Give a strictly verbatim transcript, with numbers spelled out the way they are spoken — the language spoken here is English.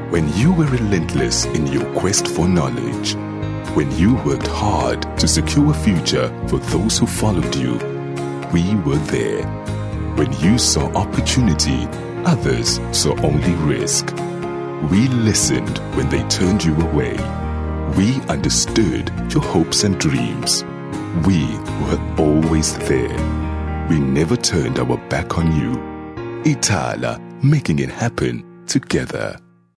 When you were relentless in your quest for knowledge, when you worked hard to secure a future for those who followed you, we were there. When you saw opportunity, others saw only risk. We listened when they turned you away. We understood your hopes and dreams. We were always there. We never turned our back on you. Ithala, making it happen together.